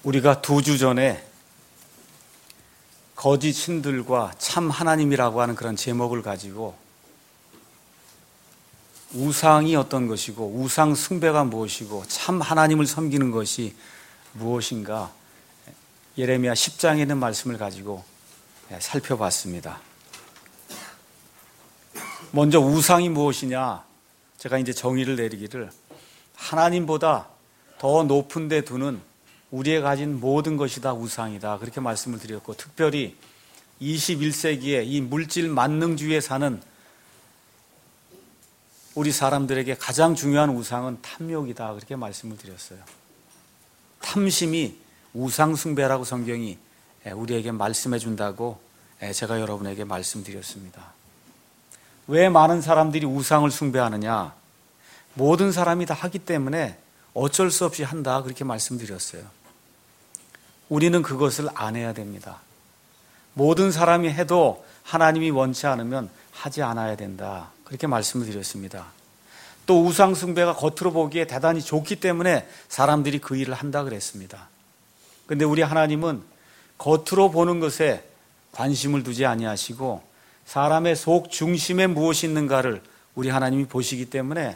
우리가 2주 전에 거짓 신들과 참 하나님이라고 하는 그런 제목을 가지고 우상이 어떤 것이고 우상 숭배가 무엇이고 참 하나님을 섬기는 것이 무엇인가 예레미야 10장에 있는 말씀을 가지고 살펴봤습니다. 먼저 우상이 무엇이냐, 제가 이제 정의를 내리기를 하나님보다 더 높은 데 두는 우리의 가진 모든 것이 다 우상이다, 그렇게 말씀을 드렸고, 특별히 21세기에 이 물질 만능주의에 사는 우리 사람들에게 가장 중요한 우상은 탐욕이다, 그렇게 말씀을 드렸어요. 탐심이 우상 숭배라고 성경이 우리에게 말씀해 준다고 제가 여러분에게 말씀드렸습니다. 왜 많은 사람들이 우상을 숭배하느냐? 모든 사람이 다 하기 때문에 어쩔 수 없이 한다, 그렇게 말씀드렸어요. 우리는 그것을 안 해야 됩니다. 모든 사람이 해도 하나님이 원치 않으면 하지 않아야 된다, 그렇게 말씀을 드렸습니다. 또 우상 숭배가 겉으로 보기에 대단히 좋기 때문에 사람들이 그 일을 한다 그랬습니다. 그런데 우리 하나님은 겉으로 보는 것에 관심을 두지 아니하시고 사람의 속 중심에 무엇이 있는가를 우리 하나님이 보시기 때문에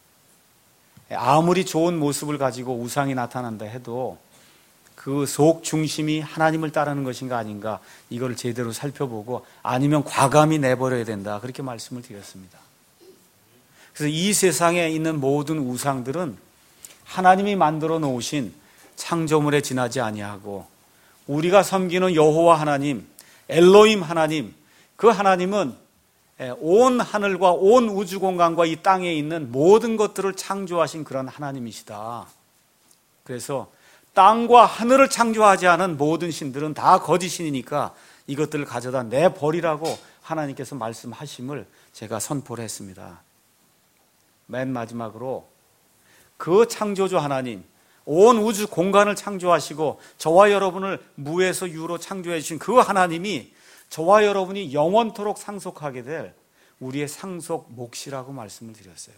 아무리 좋은 모습을 가지고 우상이 나타난다 해도 그 속 중심이 하나님을 따르는 것인가 아닌가, 이걸 제대로 살펴보고 아니면 과감히 내버려야 된다, 그렇게 말씀을 드렸습니다. 그래서 이 세상에 있는 모든 우상들은 하나님이 만들어 놓으신 창조물에 지나지 아니하고 우리가 섬기는 여호와 하나님, 엘로힘 하나님, 그 하나님은 온 하늘과 온 우주 공간과 이 땅에 있는 모든 것들을 창조하신 그런 하나님이시다. 그래서 땅과 하늘을 창조하지 않은 모든 신들은 다 거짓신이니까 이것들을 가져다 내버리라고 하나님께서 말씀하심을 제가 선포를 했습니다. 맨 마지막으로 그 창조주 하나님, 온 우주 공간을 창조하시고 저와 여러분을 무에서 유로 창조해 주신 그 하나님이 저와 여러분이 영원토록 상속하게 될 우리의 상속 몫이라고 말씀을 드렸어요.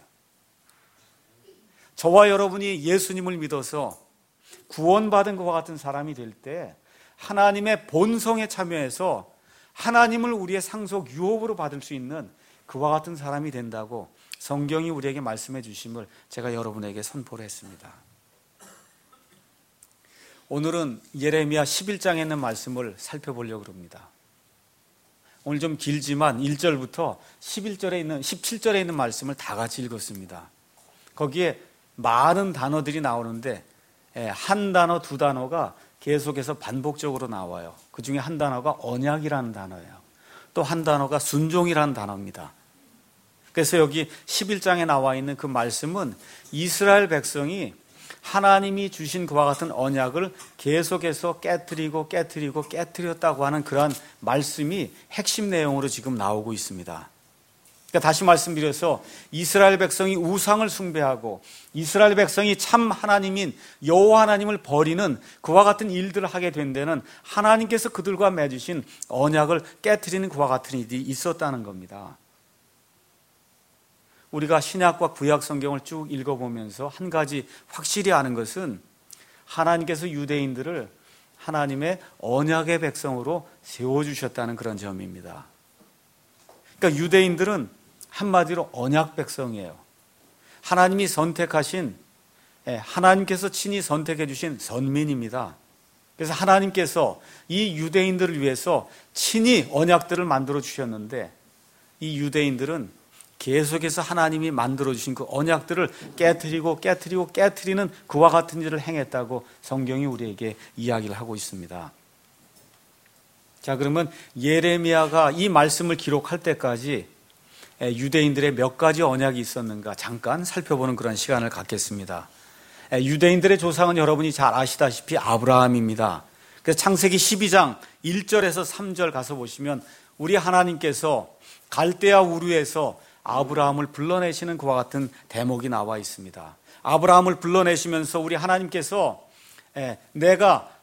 저와 여러분이 예수님을 믿어서 구원받은 것과 같은 사람이 될 때 하나님의 본성에 참여해서 하나님을 우리의 상속 유업으로 받을 수 있는 그와 같은 사람이 된다고 성경이 우리에게 말씀해 주심을 제가 여러분에게 선포를 했습니다. 오늘은 예레미야 11장에 있는 말씀을 살펴보려고 합니다. 오늘 좀 길지만 1절부터 17절에 있는 말씀을 다 같이 읽었습니다. 거기에 많은 단어들이 나오는데 한 단어, 두 단어가 계속해서 반복적으로 나와요. 그 중에 한 단어가 언약이라는 단어예요. 또 한 단어가 순종이라는 단어입니다. 그래서 여기 11장에 나와 있는 그 말씀은 이스라엘 백성이 하나님이 주신 그와 같은 언약을 계속해서 깨트렸다고 하는 그러한 말씀이 핵심 내용으로 지금 나오고 있습니다. 그러니까 다시 말씀드려서 이스라엘 백성이 우상을 숭배하고 이스라엘 백성이 참 하나님인 여호와 하나님을 버리는 그와 같은 일들을 하게 된 데는 하나님께서 그들과 맺으신 언약을 깨트리는 그와 같은 일이 있었다는 겁니다. 우리가 신약과 구약 성경을 쭉 읽어보면서 한 가지 확실히 아는 것은 하나님께서 유대인들을 하나님의 언약의 백성으로 세워주셨다는 그런 점입니다. 그러니까 유대인들은 한마디로 언약 백성이에요. 하나님이 선택하신, 하나님께서 친히 선택해 주신 선민입니다. 그래서 하나님께서 이 유대인들을 위해서 친히 언약들을 만들어 주셨는데 이 유대인들은 계속해서 하나님이 만들어주신 그 언약들을 깨트리는 그와 같은 일을 행했다고 성경이 우리에게 이야기를 하고 있습니다. 자, 그러면 예레미야가 이 말씀을 기록할 때까지 유대인들의 몇 가지 언약이 있었는가 잠깐 살펴보는 그런 시간을 갖겠습니다. 유대인들의 조상은 여러분이 잘 아시다시피 아브라함입니다. 그래서 창세기 12장 1절에서 3절 가서 보시면 우리 하나님께서 갈대아 우르에서 아브라함을 불러내시는 그와 같은 대목이 나와 있습니다. 아브라함을 불러내시면서 우리 하나님께서 내가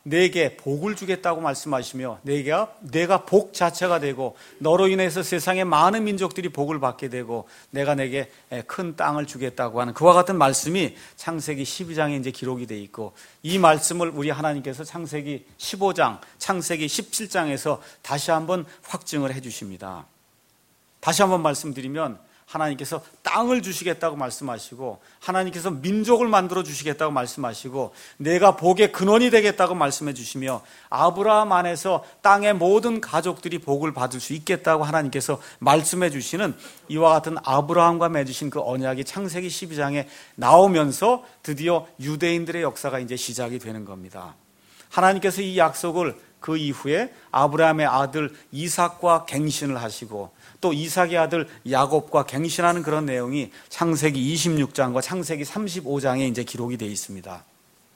내게 복을 주겠다고 말씀하시며 내가 복 자체가 되고 너로 인해서 세상의 많은 민족들이 복을 받게 되고 내가 내게 큰 땅을 주겠다고 하는 그와 같은 말씀이 창세기 12장에 이제 기록이 되어 있고, 이 말씀을 우리 하나님께서 창세기 15장, 창세기 17장에서 다시 한번 확증을 해 주십니다. 다시 한번 말씀드리면 하나님께서 땅을 주시겠다고 말씀하시고, 하나님께서 민족을 만들어 주시겠다고 말씀하시고, 내가 복의 근원이 되겠다고 말씀해 주시며, 아브라함 안에서 땅의 모든 가족들이 복을 받을 수 있겠다고 하나님께서 말씀해 주시는 이와 같은 아브라함과 맺으신 그 언약이 창세기 12장에 나오면서 드디어 유대인들의 역사가 이제 시작이 되는 겁니다. 하나님께서 이 약속을 그 이후에 아브라함의 아들 이삭과 갱신을 하시고, 또 이삭의 아들 야곱과 갱신하는 그런 내용이 창세기 26장과 창세기 35장에 이제 기록이 되어 있습니다.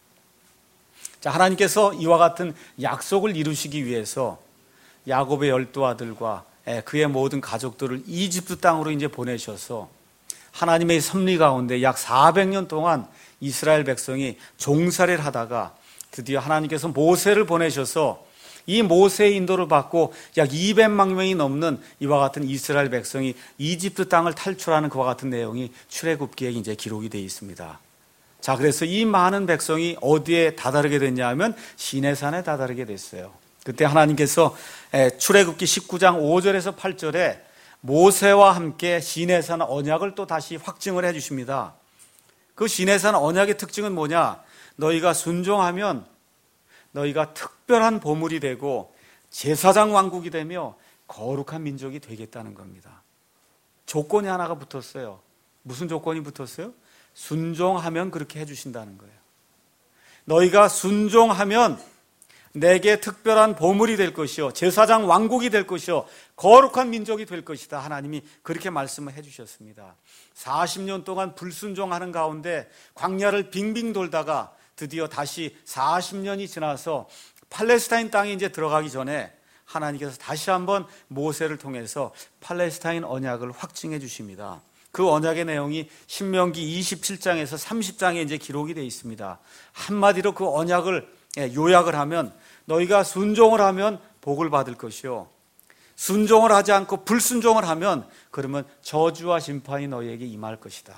자, 하나님께서 이와 같은 약속을 이루시기 위해서 야곱의 12아들과 그의 모든 가족들을 이집트 땅으로 이제 보내셔서 하나님의 섭리 가운데 약 400년 동안 이스라엘 백성이 종살이를 하다가 드디어 하나님께서 모세를 보내셔서 이 모세의 인도를 받고 약 200만 명이 넘는 이와 같은 이스라엘 백성이 이집트 땅을 탈출하는 그와 같은 내용이 출애굽기에 이제 기록이 되어 있습니다. 자, 그래서 이 많은 백성이 어디에 다다르게 됐냐 하면 시내산에 다다르게 됐어요. 그때 하나님께서 출애굽기 19장 5절에서 8절에 모세와 함께 시내산 언약을 또 다시 확증을 해 주십니다. 그 시내산 언약의 특징은 뭐냐? 너희가 순종하면 너희가 특별한 보물이 되고 제사장 왕국이 되며 거룩한 민족이 되겠다는 겁니다. 조건이 하나가 붙었어요. 무슨 조건이 붙었어요? 순종하면 그렇게 해주신다는 거예요. 너희가 순종하면 내게 특별한 보물이 될 것이요, 제사장 왕국이 될 것이요, 거룩한 민족이 될 것이다. 하나님이 그렇게 말씀을 해주셨습니다. 40년 동안 불순종하는 가운데 광야를 빙빙 돌다가 드디어 다시 40년이 지나서 팔레스타인 땅에 이제 들어가기 전에 하나님께서 다시 한번 모세를 통해서 팔레스타인 언약을 확증해 주십니다. 그 언약의 내용이 신명기 27장에서 30장에 이제 기록이 되어 있습니다. 한마디로 그 언약을 요약을 하면 너희가 순종을 하면 복을 받을 것이요, 순종을 하지 않고 불순종을 하면 그러면 저주와 심판이 너희에게 임할 것이다.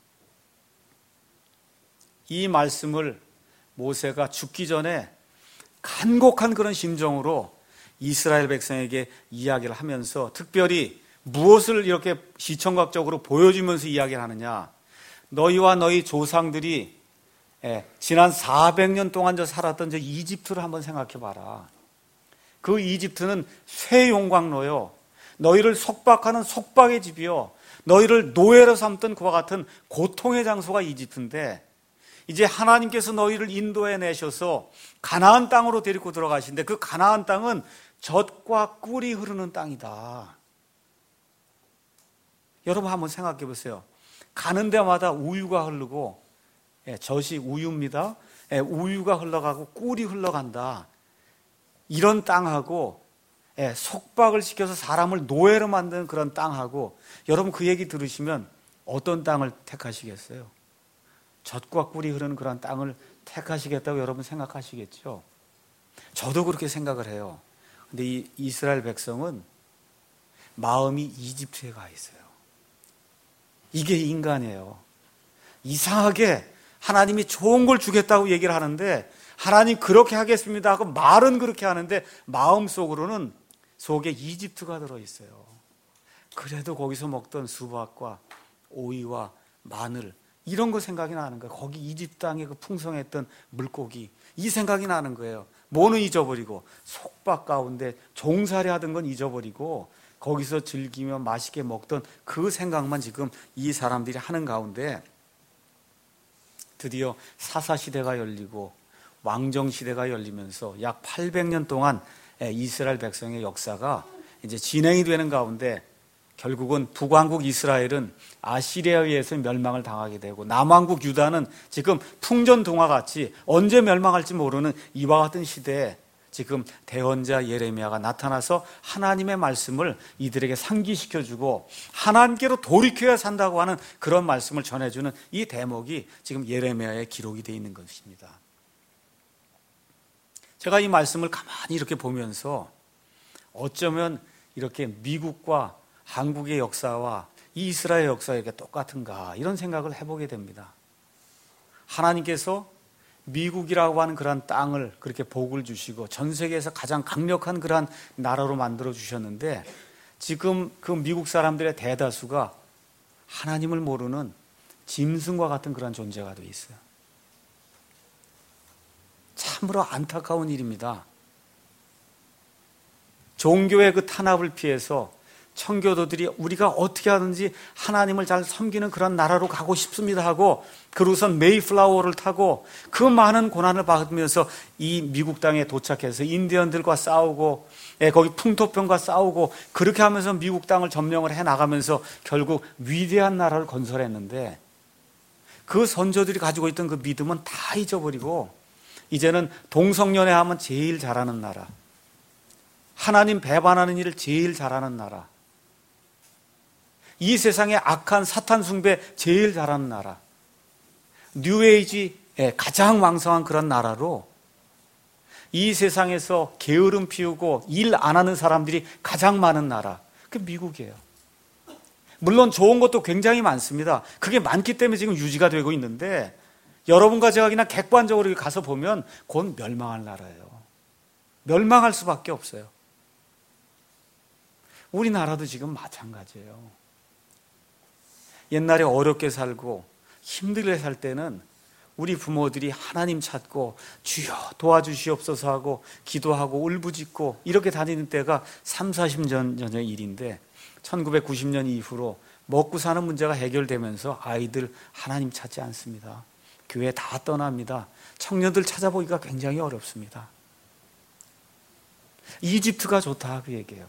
이 말씀을 모세가 죽기 전에 간곡한 그런 심정으로 이스라엘 백성에게 이야기를 하면서, 특별히 무엇을 이렇게 시청각적으로 보여주면서 이야기를 하느냐? 너희와 너희 조상들이 지난 400년 동안 살았던 저 이집트를 한번 생각해 봐라. 그 이집트는 쇠용광로요, 너희를 속박하는 속박의 집이요, 너희를 노예로 삼던 그와 같은 고통의 장소가 이집트인데, 이제 하나님께서 너희를 인도해 내셔서 가나안 땅으로 데리고 들어가신데, 그 가나안 땅은 젖과 꿀이 흐르는 땅이다. 여러분 한번 생각해 보세요. 가는 데마다 우유가 흐르고, 젖이 우유입니다. 우유가 흘러가고 꿀이 흘러간다. 이런 땅하고, 속박을 시켜서 사람을 노예로 만드는 그런 땅하고, 여러분 그 얘기 들으시면 어떤 땅을 택하시겠어요? 젖과 꿀이 흐르는 그런 땅을 택하시겠다고 여러분 생각하시겠죠? 저도 그렇게 생각을 해요. 근데 이 이스라엘 백성은 마음이 이집트에 가 있어요. 이게 인간이에요. 이상하게 하나님이 좋은 걸 주겠다고 얘기를 하는데, 하나님 그렇게 하겠습니다 하고 말은 그렇게 하는데 마음속으로는 속에 이집트가 들어있어요. 그래도 거기서 먹던 수박과 오이와 마늘 이런 거 생각이 나는 거예요. 거기 이집트 땅에 그 풍성했던 물고기, 이 생각이 나는 거예요. 뭐는 잊어버리고, 속박 가운데 종살이 하던 건 잊어버리고, 거기서 즐기며 맛있게 먹던 그 생각만 지금 이 사람들이 하는 가운데, 드디어 사사시대가 열리고 왕정시대가 열리면서 약 800년 동안 이스라엘 백성의 역사가 이제 진행이 되는 가운데, 결국은 북왕국 이스라엘은 아시리아에 의해서 멸망을 당하게 되고, 남왕국 유다는 지금 풍전등화같이 언제 멸망할지 모르는 이와 같은 시대에 지금 대언자 예레미야가 나타나서 하나님의 말씀을 이들에게 상기시켜주고 하나님께로 돌이켜야 산다고 하는 그런 말씀을 전해주는 이 대목이 지금 예레미야에 기록이 되어 있는 것입니다. 제가 이 말씀을 가만히 이렇게 보면서 어쩌면 이렇게 미국과 한국의 역사와 이스라엘 역사가 똑같은가 이런 생각을 해보게 됩니다. 하나님께서 미국이라고 하는 그러한 땅을 그렇게 복을 주시고 전 세계에서 가장 강력한 그러한 나라로 만들어 주셨는데 지금 그 미국 사람들의 대다수가 하나님을 모르는 짐승과 같은 그런 존재가 되어 있어요. 참으로 안타까운 일입니다. 종교의 그 탄압을 피해서 청교도들이 우리가 어떻게 하든지 하나님을 잘 섬기는 그런 나라로 가고 싶습니다 하고 그러고선 메이플라워를 타고 그 많은 고난을 받으면서 이 미국 땅에 도착해서 인디언들과 싸우고 거기 풍토병과 싸우고 그렇게 하면서 미국 땅을 점령을 해나가면서 결국 위대한 나라를 건설했는데 그 선조들이 가지고 있던 그 믿음은 다 잊어버리고 이제는 동성연애 하면 제일 잘하는 나라, 하나님 배반하는 일을 제일 잘하는 나라, 이 세상에 악한 사탄 숭배 제일 잘하는 나라, 뉴에이지에 가장 왕성한 그런 나라로 이 세상에서 게으름 피우고 일 안 하는 사람들이 가장 많은 나라, 그게 미국이에요. 물론 좋은 것도 굉장히 많습니다. 그게 많기 때문에 지금 유지가 되고 있는데 여러분과 제가 그냥 객관적으로 가서 보면 곧 멸망할 나라예요. 멸망할 수밖에 없어요. 우리나라도 지금 마찬가지예요. 옛날에 어렵게 살고 힘들게 살 때는 우리 부모들이 하나님 찾고 주여 도와주시옵소서 하고 기도하고 울부짖고 이렇게 다니는 때가 3, 40년 전의 일인데 1990년 이후로 먹고 사는 문제가 해결되면서 아이들 하나님 찾지 않습니다. 교회 다 떠납니다. 청년들 찾아보기가 굉장히 어렵습니다. 이집트가 좋다 그 얘기예요.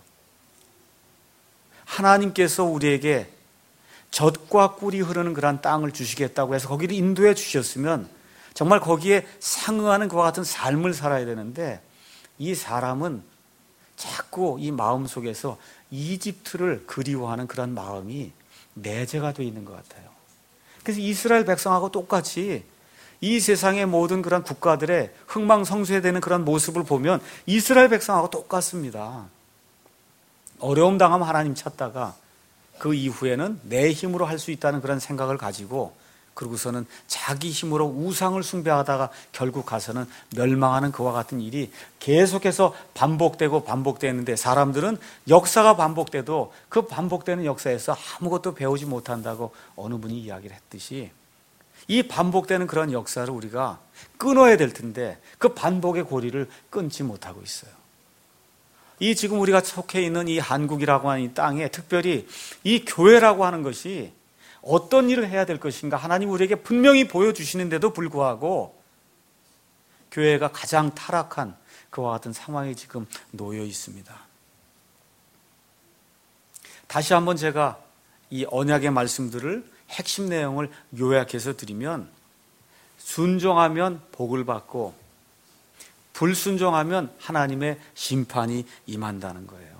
하나님께서 우리에게 젖과 꿀이 흐르는 그런 땅을 주시겠다고 해서 거기를 인도해 주셨으면 정말 거기에 상응하는 그와 같은 삶을 살아야 되는데 이 사람은 자꾸 이 마음속에서 이집트를 그리워하는 그런 마음이 내재가 되어 있는 것 같아요. 그래서 이스라엘 백성하고 똑같이 이 세상의 모든 그런 국가들의 흥망성쇠되는 그런 모습을 보면 이스라엘 백성하고 똑같습니다. 어려움 당하면 하나님 찾다가 그 이후에는 내 힘으로 할 수 있다는 그런 생각을 가지고 그러고서는 자기 힘으로 우상을 숭배하다가 결국 가서는 멸망하는 그와 같은 일이 계속해서 반복되고 반복되는데 사람들은 역사가 반복돼도 그 반복되는 역사에서 아무것도 배우지 못한다고 어느 분이 이야기를 했듯이 이 반복되는 그런 역사를 우리가 끊어야 될 텐데 그 반복의 고리를 끊지 못하고 있어요. 이 지금 우리가 속해 있는 이 한국이라고 하는 이 땅에 특별히 이 교회라고 하는 것이 어떤 일을 해야 될 것인가 하나님 우리에게 분명히 보여주시는데도 불구하고 교회가 가장 타락한 그와 같은 상황에 지금 놓여 있습니다. 다시 한번 제가 이 언약의 말씀들을 핵심 내용을 요약해서 드리면 순종하면 복을 받고 불순종하면 하나님의 심판이 임한다는 거예요.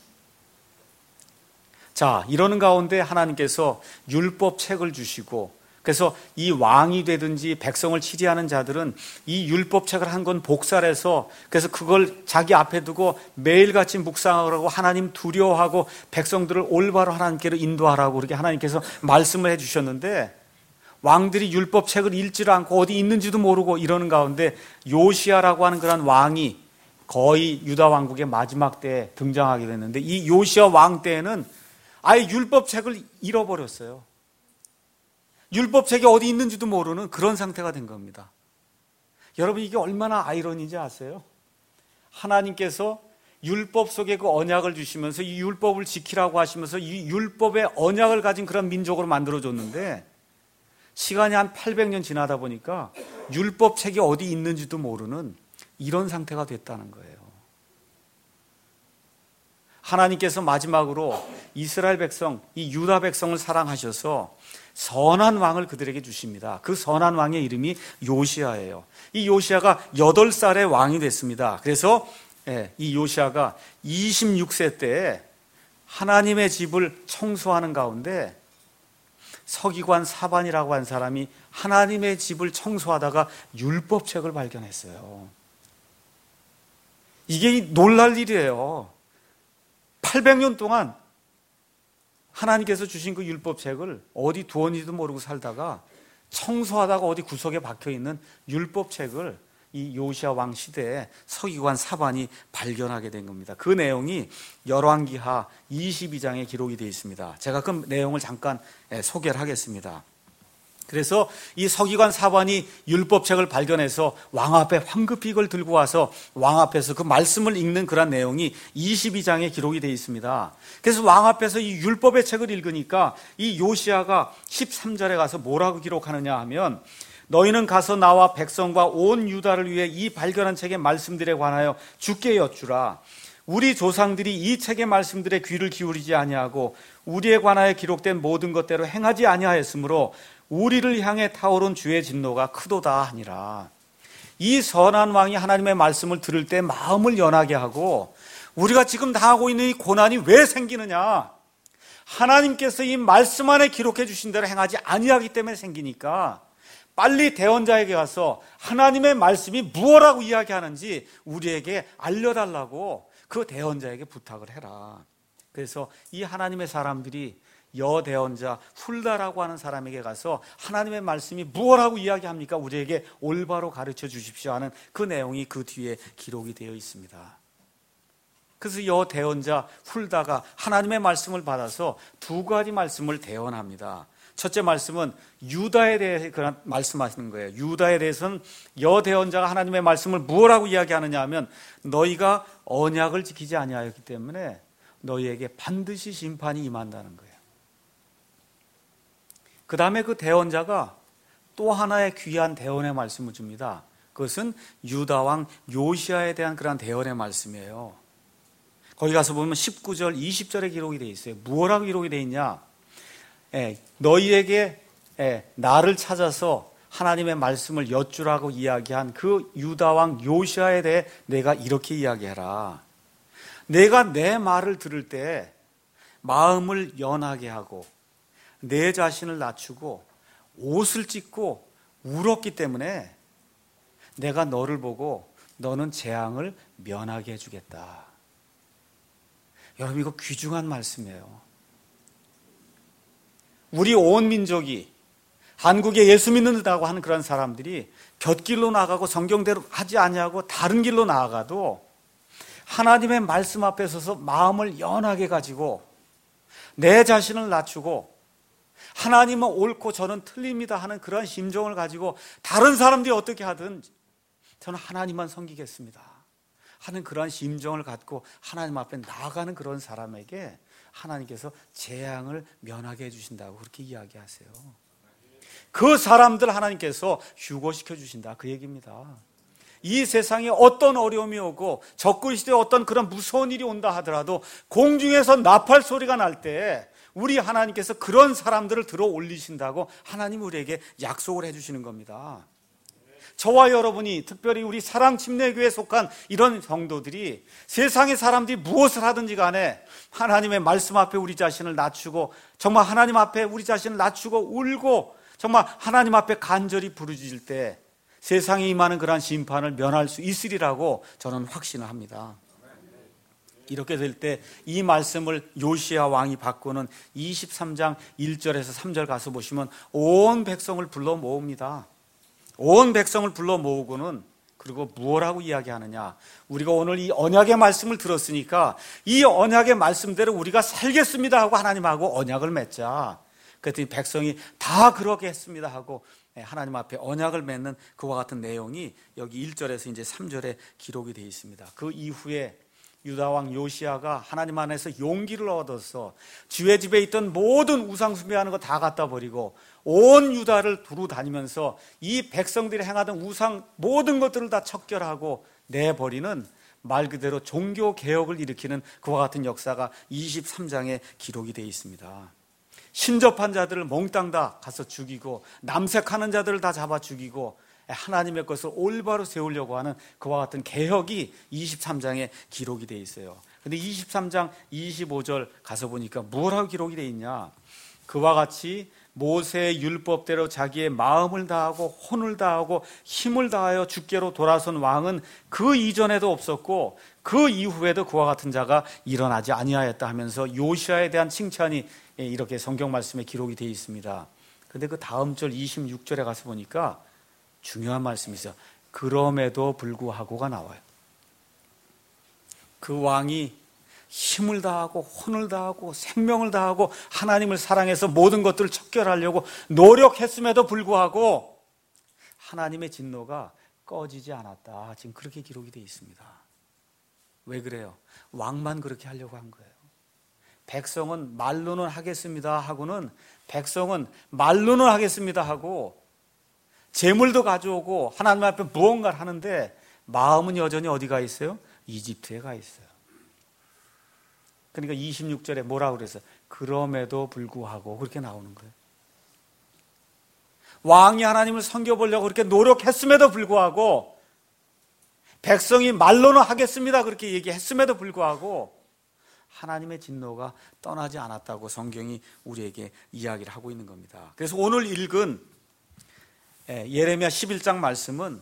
자, 이러는 가운데 하나님께서 율법 책을 주시고 그래서 이 왕이 되든지 백성을 치리하는 자들은 이 율법 책을 한 권 복살해서 그래서 그걸 자기 앞에 두고 매일같이 묵상하라고 하나님 두려워하고 백성들을 올바로 하나님께로 인도하라고 그렇게 하나님께서 말씀을 해주셨는데 왕들이 율법 책을 읽지를 않고 어디 있는지도 모르고 이러는 가운데 요시야라고 하는 그런 왕이 거의 유다 왕국의 마지막 때에 등장하게 됐는데 이 요시야 왕 때에는 아예 율법 책을 잃어버렸어요. 율법 책이 어디 있는지도 모르는 그런 상태가 된 겁니다. 여러분 이게 얼마나 아이러니인지 아세요? 하나님께서 율법 속에 그 언약을 주시면서 이 율법을 지키라고 하시면서 이 율법의 언약을 가진 그런 민족으로 만들어줬는데 시간이 한 800년 지나다 보니까 율법 책이 어디 있는지도 모르는 이런 상태가 됐다는 거예요. 하나님께서 마지막으로 이스라엘 백성, 이 유다 백성을 사랑하셔서 선한 왕을 그들에게 주십니다. 그 선한 왕의 이름이 요시야예요. 이 요시야가 8살의 왕이 됐습니다. 그래서 이 요시야가 26세 때에 하나님의 집을 청소하는 가운데 서기관 사반이라고 한 사람이 하나님의 집을 청소하다가 율법책을 발견했어요. 이게 놀랄 일이에요. 800년 동안 하나님께서 주신 그 율법책을 어디 두었는지도 모르고 살다가 청소하다가 어디 구석에 박혀있는 율법책을 이 요시야 왕 시대에 서기관 사반이 발견하게 된 겁니다. 그 내용이 열왕기하 22장에 기록이 되어 있습니다. 제가 그 내용을 잠깐 소개를 하겠습니다. 그래서 이 서기관 사반이 율법책을 발견해서 왕 앞에 황급히 이걸 들고 와서 왕 앞에서 그 말씀을 읽는 그런 내용이 22장에 기록이 되어 있습니다. 그래서 왕 앞에서 이 율법의 책을 읽으니까 이 요시야가 13절에 가서 뭐라고 기록하느냐 하면, 너희는 가서 나와 백성과 온 유다를 위해 이 발견한 책의 말씀들에 관하여 주께 여쭈라. 우리 조상들이 이 책의 말씀들에 귀를 기울이지 아니하고 우리에 관하여 기록된 모든 것대로 행하지 아니하였으므로 우리를 향해 타오른 주의 진노가 크도다 하니라. 이 선한 왕이 하나님의 말씀을 들을 때 마음을 연하게 하고, 우리가 지금 당하고 있는 이 고난이 왜 생기느냐? 하나님께서 이 말씀 안에 기록해 주신 대로 행하지 아니하기 때문에 생기니까 빨리 대언자에게 가서 하나님의 말씀이 무엇라고 이야기하는지 우리에게 알려달라고 그 대언자에게 부탁을 해라. 그래서 이 하나님의 사람들이 여대언자 훌다라고 하는 사람에게 가서 하나님의 말씀이 무엇라고 이야기합니까? 우리에게 올바로 가르쳐 주십시오 하는 그 내용이 그 뒤에 기록이 되어 있습니다. 그래서 여대언자 훌다가 하나님의 말씀을 받아서 두 가지 말씀을 대언합니다. 첫째 말씀은 유다에 대해 그런 말씀하시는 거예요. 유다에 대해서는 여대언자가 하나님의 말씀을 무엇라고 이야기하느냐 하면, 너희가 언약을 지키지 아니하였기 때문에 너희에게 반드시 심판이 임한다는 거예요. 그 다음에 그 대언자가 또 하나의 귀한 대언의 말씀을 줍니다. 그것은 유다왕 요시야에 대한 그런 대언의 말씀이에요. 거기 가서 보면 19절, 20절에 기록이 되어 있어요. 무엇라고 기록이 되어 있냐? 너희에게 나를 찾아서 하나님의 말씀을 여쭈라고 이야기한 그 유다왕 요시야에 대해 내가 이렇게 이야기해라. 내가 내 말을 들을 때 마음을 연하게 하고 내 자신을 낮추고 옷을 찢고 울었기 때문에 내가 너를 보고 너는 재앙을 면하게 해주겠다. 여러분, 이거 귀중한 말씀이에요. 우리 온 민족이 한국에 예수 믿는다고 하는 그런 사람들이 곁길로 나가고 성경대로 하지 아니하고 다른 길로 나아가도 하나님의 말씀 앞에 서서 마음을 연하게 가지고 내 자신을 낮추고 하나님은 옳고 저는 틀립니다 하는 그런 심정을 가지고 다른 사람들이 어떻게 하든 저는 하나님만 섬기겠습니다 하는 그런 심정을 갖고 하나님 앞에 나아가는 그런 사람에게 하나님께서 재앙을 면하게 해주신다고 그렇게 이야기하세요. 그 사람들 하나님께서 휴거시켜 주신다, 그 얘기입니다. 이 세상에 어떤 어려움이 오고 적그리스도의 어떤 그런 무서운 일이 온다 하더라도 공중에서 나팔 소리가 날 때 우리 하나님께서 그런 사람들을 들어 올리신다고 하나님 우리에게 약속을 해주시는 겁니다. 저와 여러분이, 특별히 우리 사랑침례교회에 속한 이런 성도들이 세상의 사람들이 무엇을 하든지 간에 하나님의 말씀 앞에 우리 자신을 낮추고 정말 하나님 앞에 우리 자신을 낮추고 울고 정말 하나님 앞에 간절히 부르짖을 때 세상에 임하는 그러한 심판을 면할 수 있으리라고 저는 확신을 합니다. 이렇게 될 때 이 말씀을 요시야 왕이 받고는 23장 1절에서 3절 가서 보시면 온 백성을 불러 모읍니다. 온 백성을 불러 모으고는 그리고 무엇라고 이야기하느냐? 우리가 오늘 이 언약의 말씀을 들었으니까 이 언약의 말씀대로 우리가 살겠습니다 하고 하나님하고 언약을 맺자. 그랬더니 백성이 다 그렇게 했습니다 하고 하나님 앞에 언약을 맺는 그와 같은 내용이 여기 1절에서 이제 3절에 기록이 되어 있습니다. 그 이후에 유다왕 요시야가 하나님 안에서 용기를 얻어서 주의 집에 있던 모든 우상 숭배하는 거 다 갖다 버리고 온 유다를 두루 다니면서 이 백성들이 행하던 우상 모든 것들을 다 척결하고 내버리는 말 그대로 종교 개혁을 일으키는 그와 같은 역사가 23장에 기록이 되어 있습니다. 신접한 자들을 몽땅 다 가서 죽이고 남색하는 자들을 다 잡아 죽이고 하나님의 것을 올바로 세우려고 하는 그와 같은 개혁이 23장에 기록이 되어 있어요. 그런데 23장 25절 가서 보니까 뭐라고 기록이 되어 있냐? 그와 같이 모세의 율법대로 자기의 마음을 다하고 혼을 다하고 힘을 다하여 주께로 돌아선 왕은 그 이전에도 없었고 그 이후에도 그와 같은 자가 일어나지 아니하였다 하면서 요시아에 대한 칭찬이 이렇게 성경 말씀에 기록이 되어 있습니다. 그런데 그 다음 절 26절에 가서 보니까 중요한 말씀이 있어요. 그럼에도 불구하고가 나와요. 그 왕이 힘을 다하고 혼을 다하고 생명을 다하고 하나님을 사랑해서 모든 것들을 척결하려고 노력했음에도 불구하고 하나님의 진노가 꺼지지 않았다. 지금 그렇게 기록이 되어 있습니다. 왜 그래요? 왕만 그렇게 하려고 한 거예요. 백성은 말로는 하겠습니다 하고는 백성은 말로는 하겠습니다 하고 재물도 가져오고 하나님 앞에 무언가를 하는데 마음은 여전히 어디가 있어요? 이집트에 가 있어요. 그러니까 26절에 뭐라고 그랬어요? 그럼에도 불구하고 그렇게 나오는 거예요. 왕이 하나님을 섬겨보려고 그렇게 노력했음에도 불구하고 백성이 말로는 하겠습니다 그렇게 얘기했음에도 불구하고 하나님의 진노가 떠나지 않았다고 성경이 우리에게 이야기를 하고 있는 겁니다. 그래서 오늘 읽은 예레미야 11장 말씀은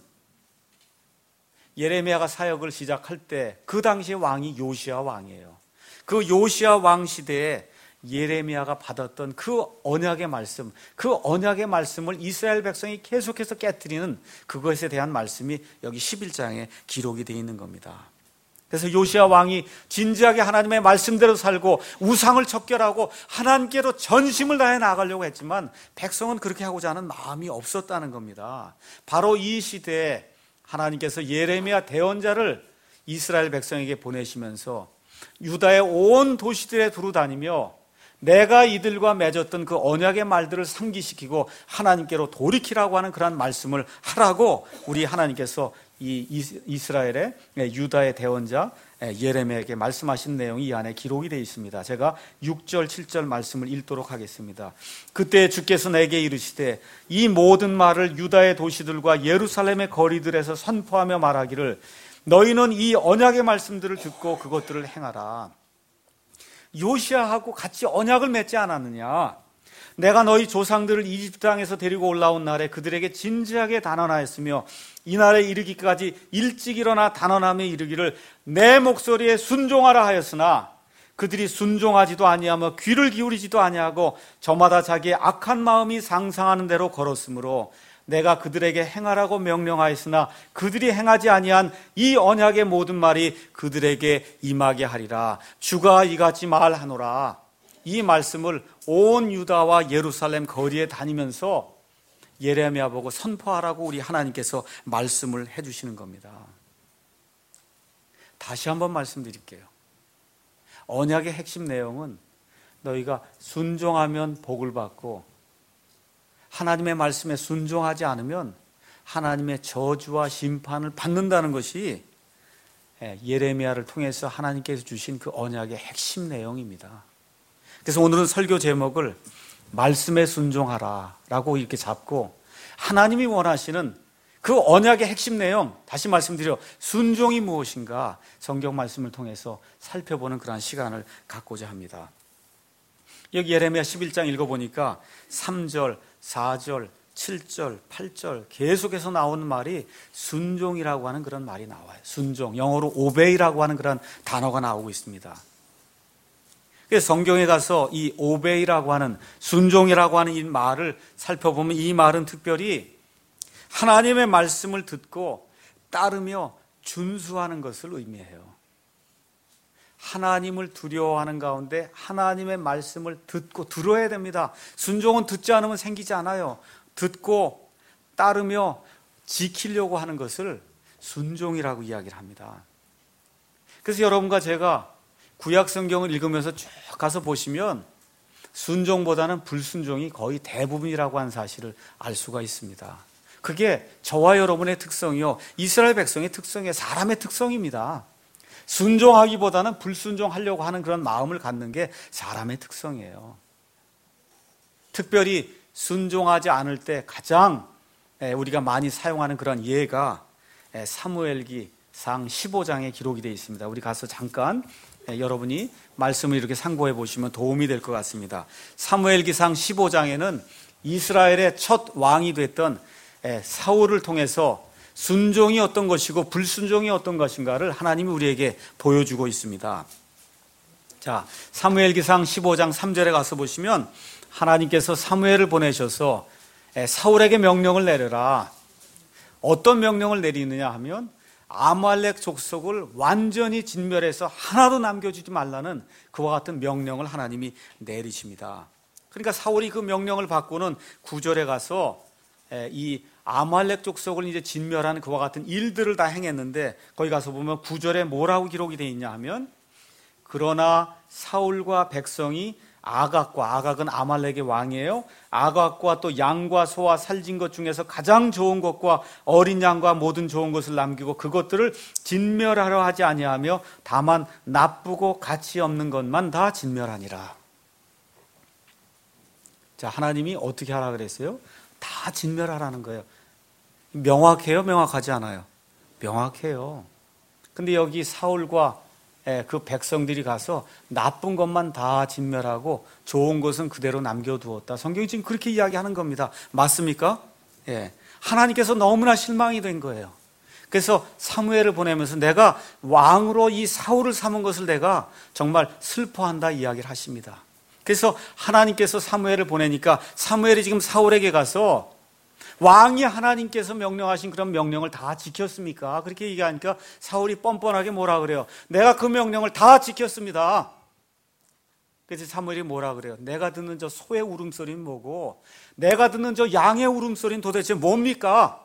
예레미야가 사역을 시작할 때 그 당시의 왕이 요시야 왕이에요. 그 요시야 왕 시대에 예레미야가 받았던 그 언약의 말씀, 그 언약의 말씀을 이스라엘 백성이 계속해서 깨트리는 그것에 대한 말씀이 여기 11장에 기록이 되어 있는 겁니다. 그래서 요시야 왕이 진지하게 하나님의 말씀대로 살고 우상을 척결하고 하나님께로 전심을 다해 나가려고 했지만 백성은 그렇게 하고자 하는 마음이 없었다는 겁니다. 바로 이 시대에 하나님께서 예레미야 대언자를 이스라엘 백성에게 보내시면서 유다의 온 도시들에 두루 다니며 내가 이들과 맺었던 그 언약의 말들을 상기시키고 하나님께로 돌이키라고 하는 그런 말씀을 하라고 우리 하나님께서 이 이스라엘의 유다의 대언자 예레미야에게 말씀하신 내용이 이 안에 기록이 되어 있습니다. 제가 6절 7절 말씀을 읽도록 하겠습니다. 그때 주께서 내게 이르시되 이 모든 말을 유다의 도시들과 예루살렘의 거리들에서 선포하며 말하기를 너희는 이 언약의 말씀들을 듣고 그것들을 행하라. 요시야하고 같이 언약을 맺지 않았느냐? 내가 너희 조상들을 이집트 땅에서 데리고 올라온 날에 그들에게 진지하게 단언하였으며 이날에 이르기까지 일찍 일어나 단언하며 이르기를 내 목소리에 순종하라 하였으나 그들이 순종하지도 아니하며 귀를 기울이지도 아니하고 저마다 자기의 악한 마음이 상상하는 대로 걸었으므로 내가 그들에게 행하라고 명령하였으나 그들이 행하지 아니한 이 언약의 모든 말이 그들에게 임하게 하리라. 주가 이같이 말하노라. 이 말씀을 온 유다와 예루살렘 거리에 다니면서 예레미야 보고 선포하라고 우리 하나님께서 말씀을 해주시는 겁니다. 다시 한번 말씀드릴게요. 언약의 핵심 내용은 너희가 순종하면 복을 받고 하나님의 말씀에 순종하지 않으면 하나님의 저주와 심판을 받는다는 것이 예레미야를 통해서 하나님께서 주신 그 언약의 핵심 내용입니다. 그래서 오늘은 설교 제목을 말씀에 순종하라 라고 이렇게 잡고 하나님이 원하시는 그 언약의 핵심 내용, 다시 말씀드려 순종이 무엇인가 성경 말씀을 통해서 살펴보는 그런 시간을 갖고자 합니다. 여기 예레미야 11장 읽어보니까 3절, 4절, 7절, 8절 계속해서 나오는 말이 순종이라고 하는 그런 말이 나와요. 순종, 영어로 obey라고 하는 그런 단어가 나오고 있습니다. 그래서 성경에 가서 이 obey라고 하는 순종이라고 하는 이 말을 살펴보면 이 말은 특별히 하나님의 말씀을 듣고 따르며 준수하는 것을 의미해요. 하나님을 두려워하는 가운데 하나님의 말씀을 듣고 들어야 됩니다. 순종은 듣지 않으면 생기지 않아요. 듣고 따르며 지키려고 하는 것을 순종이라고 이야기를 합니다. 그래서 여러분과 제가 구약 성경을 읽으면서 쭉 가서 보시면 순종보다는 불순종이 거의 대부분이라고 하는 사실을 알 수가 있습니다. 그게 저와 여러분의 특성이요, 이스라엘 백성의 특성이에요. 사람의 특성입니다. 순종하기보다는 불순종하려고 하는 그런 마음을 갖는 게 사람의 특성이에요. 특별히 순종하지 않을 때 가장 우리가 많이 사용하는 그런 예가 사무엘기 15장에 기록이 되어 있습니다. 우리 가서 잠깐 여러분이 말씀을 이렇게 상고해 보시면 도움이 될 것 같습니다. 사무엘기상 15장에는 이스라엘의 첫 왕이 됐던 사울을 통해서 순종이 어떤 것이고 불순종이 어떤 것인가를 하나님이 우리에게 보여주고 있습니다. 자, 사무엘기상 15장 3절에 가서 보시면 하나님께서 사무엘을 보내셔서 사울에게 명령을 내려라. 어떤 명령을 내리느냐 하면 아말렉 족속을 완전히 진멸해서 하나도 남겨주지 말라는 그와 같은 명령을 하나님이 내리십니다. 그러니까 사울이 그 명령을 받고는 9절에 가서 이 아말렉 족속을 이제 진멸하는 그와 같은 일들을 다 행했는데 거기 가서 보면 9절에 뭐라고 기록이 되어 있냐 하면 그러나 사울과 백성이 아각은 아말렉의 왕이에요. 아각과 또 양과 소와 살진 것 중에서 가장 좋은 것과 어린 양과 모든 좋은 것을 남기고 그것들을 진멸하려 하지 아니하며 다만 나쁘고 가치 없는 것만 다 진멸하니라. 자, 하나님이 어떻게 하라 그랬어요? 다 진멸하라는 거예요. 명확해요? 명확하지 않아요? 명확해요. 근데 여기 사울과 그 백성들이 가서 나쁜 것만 다 진멸하고 좋은 것은 그대로 남겨두었다. 성경이 지금 그렇게 이야기하는 겁니다. 맞습니까? 예. 하나님께서 너무나 실망이 된 거예요. 그래서 사무엘을 보내면서 내가 왕으로 이 사울을 삼은 것을 내가 정말 슬퍼한다 이야기를 하십니다. 그래서 하나님께서 사무엘을 보내니까 사무엘이 지금 사울에게 가서 왕이 하나님께서 명령하신 그런 명령을 다 지켰습니까? 그렇게 얘기하니까 사울이 뻔뻔하게 뭐라 그래요? 내가 그 명령을 다 지켰습니다. 그래서 사무엘이 뭐라 그래요? 내가 듣는 저 소의 울음소리는 뭐고 내가 듣는 저 양의 울음소리는 도대체 뭡니까?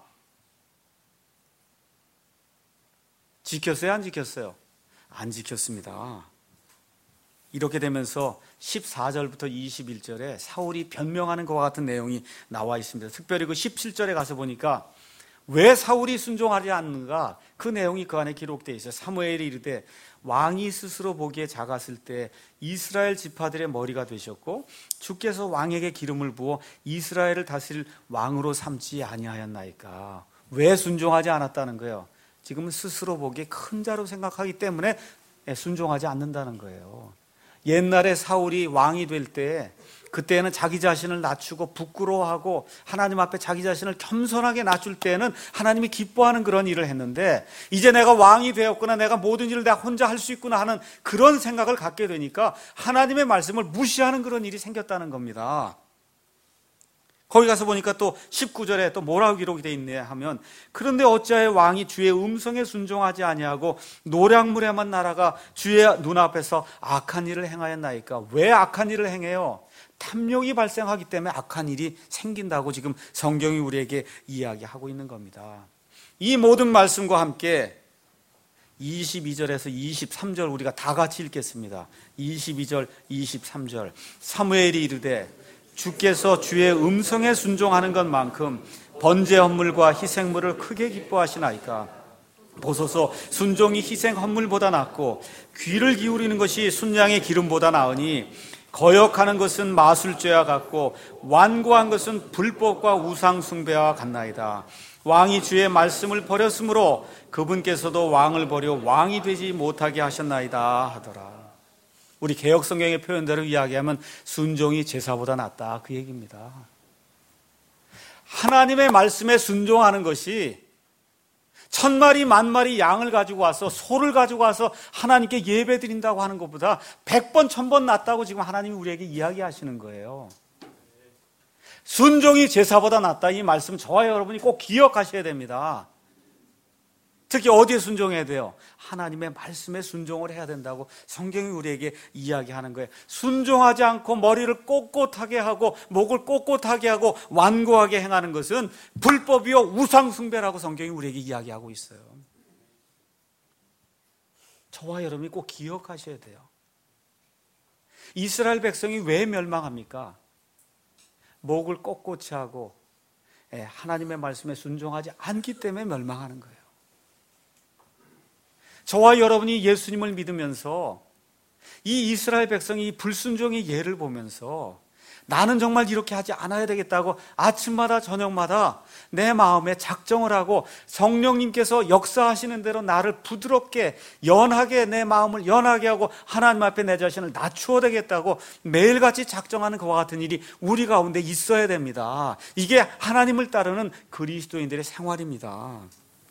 지켰어요? 안 지켰어요? 안 지켰습니다. 이렇게 되면서 14절부터 21절에 사울이 변명하는 것과 같은 내용이 나와 있습니다. 특별히 그 17절에 가서 보니까 왜 사울이 순종하지 않는가 그 내용이 그 안에 기록되어 있어요. 사무엘이 이르되 왕이 스스로 보기에 작았을 때 이스라엘 지파들의 머리가 되셨고 주께서 왕에게 기름을 부어 이스라엘을 다스릴 왕으로 삼지 아니하였나이까. 왜 순종하지 않았다는 거예요? 지금은 스스로 보기에 큰 자로 생각하기 때문에 순종하지 않는다는 거예요. 옛날에 사울이 왕이 될 때 그때는 자기 자신을 낮추고 부끄러워하고 하나님 앞에 자기 자신을 겸손하게 낮출 때는 하나님이 기뻐하는 그런 일을 했는데 이제 내가 왕이 되었구나 내가 모든 일을 내가 혼자 할 수 있구나 하는 그런 생각을 갖게 되니까 하나님의 말씀을 무시하는 그런 일이 생겼다는 겁니다. 거기 가서 보니까 또 19절에 또 뭐라고 기록이 되어 있냐 하면 그런데 어찌하여 왕이 주의 음성에 순종하지 아니하고 노략물에만 날아가 주의 눈앞에서 악한 일을 행하였나이까. 왜 악한 일을 행해요? 탐욕이 발생하기 때문에 악한 일이 생긴다고 지금 성경이 우리에게 이야기하고 있는 겁니다. 이 모든 말씀과 함께 22절에서 23절 우리가 다 같이 읽겠습니다. 22절, 23절 사무엘이 이르되 주께서 주의 음성에 순종하는 것만큼 번제 헌물과 희생물을 크게 기뻐하시나이까. 보소서 순종이 희생 헌물보다 낫고 귀를 기울이는 것이 순양의 기름보다 나으니 거역하는 것은 마술죄와 같고 완고한 것은 불법과 우상 숭배와 같나이다. 왕이 주의 말씀을 버렸으므로 그분께서도 왕을 버려 왕이 되지 못하게 하셨나이다 하더라. 우리 개혁성경의 표현대로 이야기하면 순종이 제사보다 낫다 그 얘기입니다. 하나님의 말씀에 순종하는 것이 천마리 만마리 양을 가지고 와서 소를 가지고 와서 하나님께 예배 드린다고 하는 것보다 100번 1000번 낫다고 지금 하나님이 우리에게 이야기하시는 거예요. 순종이 제사보다 낫다 이 말씀 저와 여러분이 꼭 기억하셔야 됩니다. 특히 어디에 순종해야 돼요? 하나님의 말씀에 순종을 해야 된다고 성경이 우리에게 이야기하는 거예요. 순종하지 않고 머리를 꼿꼿하게 하고 목을 꼿꼿하게 하고 완고하게 행하는 것은 불법이요 우상숭배라고 성경이 우리에게 이야기하고 있어요. 저와 여러분이 꼭 기억하셔야 돼요. 이스라엘 백성이 왜 멸망합니까? 목을 꼿꼿이 하고 하나님의 말씀에 순종하지 않기 때문에 멸망하는 거예요. 저와 여러분이 예수님을 믿으면서 이 이스라엘 백성이 이 불순종의 예를 보면서 나는 정말 이렇게 하지 않아야 되겠다고 아침마다 저녁마다 내 마음에 작정을 하고 성령님께서 역사하시는 대로 나를 부드럽게 연하게 내 마음을 연하게 하고 하나님 앞에 내 자신을 낮추어 되겠다고 매일같이 작정하는 그와 같은 일이 우리 가운데 있어야 됩니다. 이게 하나님을 따르는 그리스도인들의 생활입니다.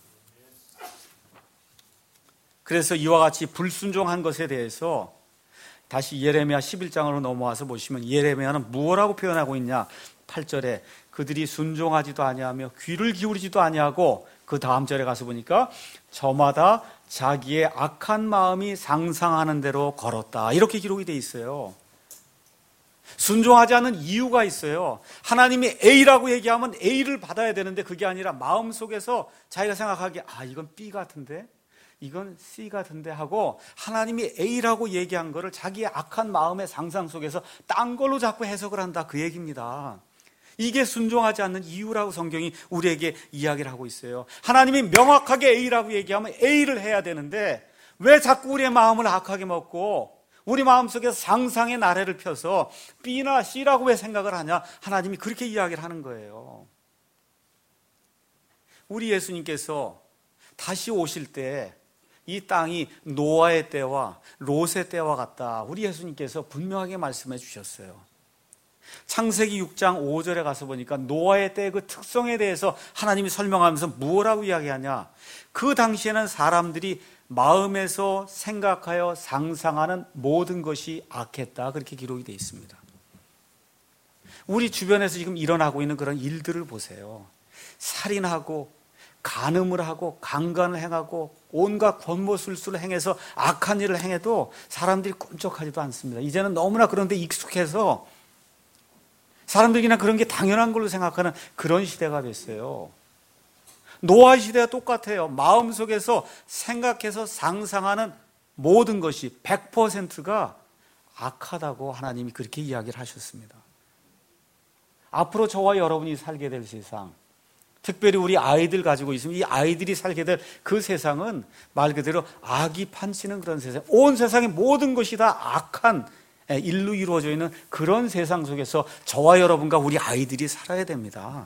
그래서 이와 같이 불순종한 것에 대해서 다시 예레미야 11장으로 넘어와서 보시면 예레미야는 무엇라고 표현하고 있냐? 8절에 그들이 순종하지도 아니하며 귀를 기울이지도 아니하고, 그 다음 절에 가서 보니까 저마다 자기의 악한 마음이 상상하는 대로 걸었다, 이렇게 기록이 돼 있어요. 순종하지 않는 이유가 있어요. 하나님이 A라고 얘기하면 A를 받아야 되는데 그게 아니라 마음속에서 자기가 생각하기에 이건 B 같은데, 이건 C 같은데 하고 하나님이 A라고 얘기한 거를 자기의 악한 마음의 상상 속에서 딴 걸로 자꾸 해석을 한다, 그 얘기입니다. 이게 순종하지 않는 이유라고 성경이 우리에게 이야기를 하고 있어요. 하나님이 명확하게 A라고 얘기하면 A를 해야 되는데 왜 자꾸 우리의 마음을 악하게 먹고 우리 마음속에서 상상의 나래를 펴서 B나 C라고 왜 생각을 하냐? 하나님이 그렇게 이야기를 하는 거예요. 우리 예수님께서 다시 오실 때 이 땅이 노아의 때와 롯의 때와 같다, 우리 예수님께서 분명하게 말씀해 주셨어요. 창세기 6장 5절에 가서 보니까 노아의 때의 그 특성에 대해서 하나님이 설명하면서 뭐라고 이야기하냐? 그 당시에는 사람들이 마음에서 생각하여 상상하는 모든 것이 악했다, 그렇게 기록이 되어 있습니다. 우리 주변에서 지금 일어나고 있는 그런 일들을 보세요. 살인하고 간음을 하고 강간을 행하고 온갖 권모술수를 행해서 악한 일을 행해도 사람들이 꿈쩍하지도 않습니다. 이제는 너무나 그런 데 익숙해서 사람들이 그냥 그런 게 당연한 걸로 생각하는 그런 시대가 됐어요. 노아 시대가 똑같아요. 마음속에서 생각해서 상상하는 모든 것이 100%가 악하다고 하나님이 그렇게 이야기를 하셨습니다. 앞으로 저와 여러분이 살게 될 세상, 특별히 우리 아이들 가지고 있으면 이 아이들이 살게 될 그 세상은 말 그대로 악이 판치는 그런 세상, 온 세상의 모든 것이 다 악한 일로 이루어져 있는 그런 세상 속에서 저와 여러분과 우리 아이들이 살아야 됩니다.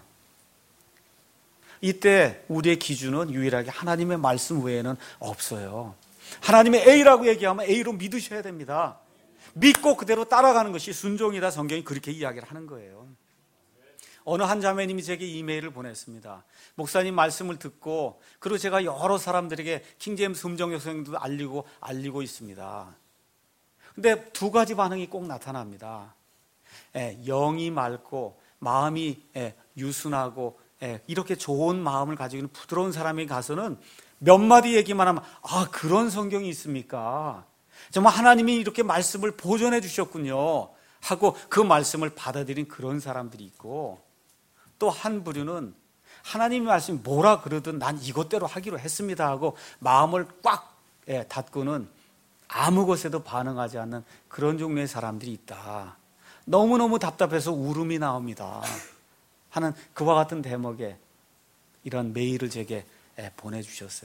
이때 우리의 기준은 유일하게 하나님의 말씀 외에는 없어요. 하나님의 A라고 얘기하면 A로 믿으셔야 됩니다. 믿고 그대로 따라가는 것이 순종이다, 성경이 그렇게 이야기를 하는 거예요. 어느 한 자매님이 제게 이메일을 보냈습니다. 목사님 말씀을 듣고, 그리고 제가 여러 사람들에게 킹제임스 음정역성도 알리고 있습니다. 근데 두 가지 반응이 꼭 나타납니다. 영이 맑고 마음이 유순하고 이렇게 좋은 마음을 가지고 있는 부드러운 사람이 가서는 몇 마디 얘기만 하면 그런 성경이 있습니까? 정말 하나님이 이렇게 말씀을 보존해 주셨군요 하고 그 말씀을 받아들인 그런 사람들이 있고, 또 한 부류는 하나님의 말씀이 뭐라 그러든 난 이것대로 하기로 했습니다 하고 마음을 꽉 닫고는 아무 것에도 반응하지 않는 그런 종류의 사람들이 있다. 너무너무 답답해서 울음이 나옵니다 하는 그와 같은 대목의 이런 메일을 제게 보내주셨어요.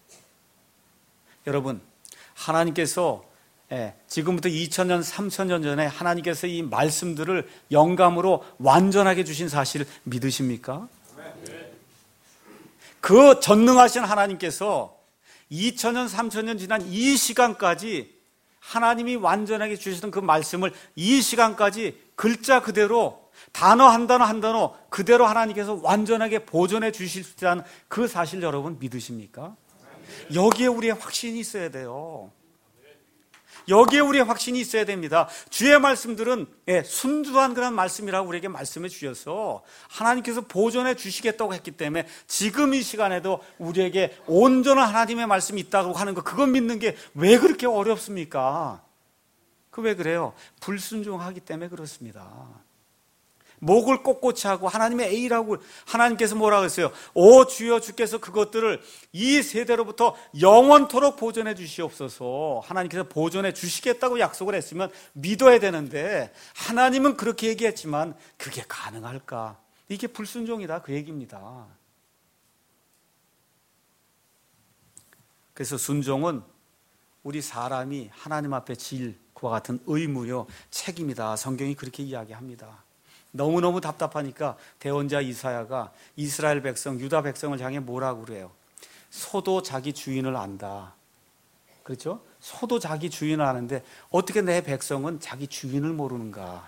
여러분, 하나님께서 지금부터 2000년, 3000년 전에 하나님께서 이 말씀들을 영감으로 완전하게 주신 사실을 믿으십니까? 그 전능하신 하나님께서 2000년, 3000년 지난 이 시간까지 하나님이 완전하게 주시던 그 말씀을 이 시간까지 글자 그대로 단어 한 단어 한 단어 그대로 하나님께서 완전하게 보존해 주실 수 있다는 그 사실 여러분 믿으십니까? 여기에 우리의 확신이 있어야 돼요. 여기에 우리의 확신이 있어야 됩니다. 주의 말씀들은 순수한 그런 말씀이라고 우리에게 말씀해 주셔서 하나님께서 보존해 주시겠다고 했기 때문에 지금 이 시간에도 우리에게 온전한 하나님의 말씀이 있다고 하는 거, 그건 믿는 게 왜 그렇게 어렵습니까? 왜 그래요? 불순종하기 때문에 그렇습니다. 목을 꼿꼿이 하고 하나님의 A라고 하나님께서 뭐라고 했어요? 오 주여, 주께서 그것들을 이 세대로부터 영원토록 보존해 주시옵소서. 하나님께서 보존해 주시겠다고 약속을 했으면 믿어야 되는데 하나님은 그렇게 얘기했지만 그게 가능할까? 이게 불순종이다, 그 얘기입니다. 그래서 순종은 우리 사람이 하나님 앞에 질 그와 같은 의무요, 책임이다. 성경이 그렇게 이야기합니다. 너무너무 답답하니까 대언자 이사야가 이스라엘 백성, 유다 백성을 향해 뭐라고 그래요? 소도 자기 주인을 안다. 그렇죠? 소도 자기 주인을 아는데 어떻게 내 백성은 자기 주인을 모르는가?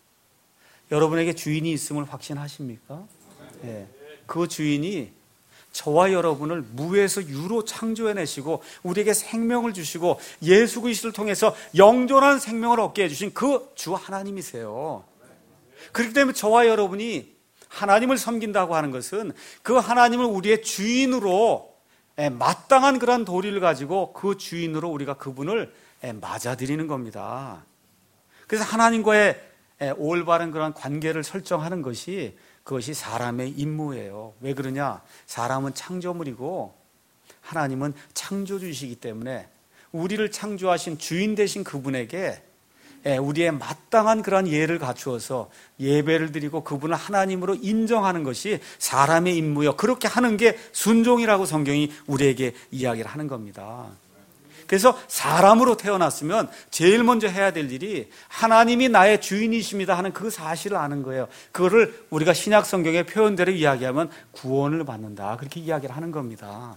여러분에게 주인이 있음을 확신하십니까? 네. 그 주인이 저와 여러분을 무에서 유로 창조해내시고 우리에게 생명을 주시고 예수 그리스도를 통해서 영존한 생명을 얻게 해주신 그 주 하나님이세요. 그렇기 때문에 저와 여러분이 하나님을 섬긴다고 하는 것은 그 하나님을 우리의 주인으로 마땅한 그런 도리를 가지고 그 주인으로 우리가 그분을 맞아들이는 겁니다. 그래서 하나님과의 올바른 그런 관계를 설정하는 것이 그것이 사람의 임무예요. 왜 그러냐? 사람은 창조물이고 하나님은 창조주이시기 때문에 우리를 창조하신 주인 되신 그분에게 우리의 마땅한 그런 예를 갖추어서 예배를 드리고 그분을 하나님으로 인정하는 것이 사람의 임무요. 그렇게 하는 게 순종이라고 성경이 우리에게 이야기를 하는 겁니다. 그래서 사람으로 태어났으면 제일 먼저 해야 될 일이 하나님이 나의 주인이십니다 하는 그 사실을 아는 거예요. 그거를 우리가 신약 성경의 표현대로 이야기하면 구원을 받는다. 그렇게 이야기를 하는 겁니다.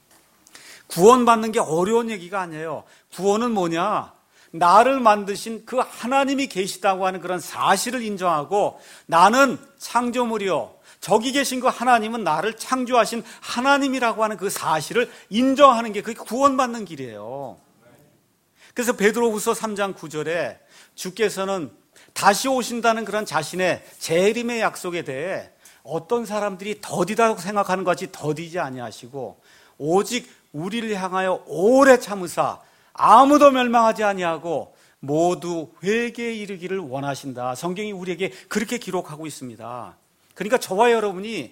구원받는 게 어려운 얘기가 아니에요. 구원은 뭐냐? 나를 만드신 그 하나님이 계시다고 하는 그런 사실을 인정하고 나는 창조물이요. 저기 계신 그 하나님은 나를 창조하신 하나님이라고 하는 그 사실을 인정하는 게 그게 구원받는 길이에요. 그래서 베드로후서 3장 9절에 주께서는 다시 오신다는 그런 자신의 재림의 약속에 대해 어떤 사람들이 더디다고 생각하는 것 같이 더디지 아니하시고 오직 우리를 향하여 오래 참으사 아무도 멸망하지 아니하고 모두 회개에 이르기를 원하신다. 성경이 우리에게 그렇게 기록하고 있습니다. 그러니까 저와 여러분이